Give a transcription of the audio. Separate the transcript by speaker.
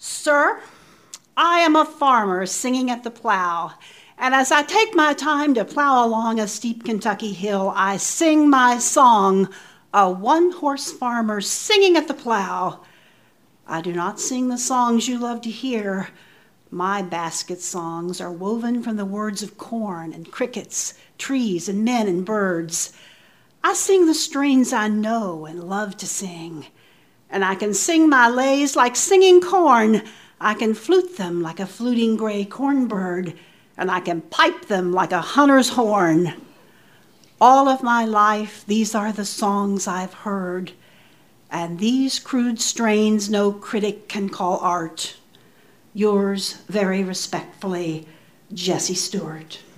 Speaker 1: Sir, I am a farmer singing at the plow, and as I take my time to plow along a steep Kentucky hill, I sing my song, a one-horse farmer singing at the plow. I do not sing the songs you love to hear. My basket songs are woven from the words of corn and crickets, trees and men and birds. I sing the strains I know and love to sing. And I can sing my lays like singing corn. I can flute them like a fluting gray cornbird, and I can pipe them like a hunter's horn. All of my life, these are the songs I've heard, and these crude strains no critic can call art. Yours very respectfully, Jessie Stewart.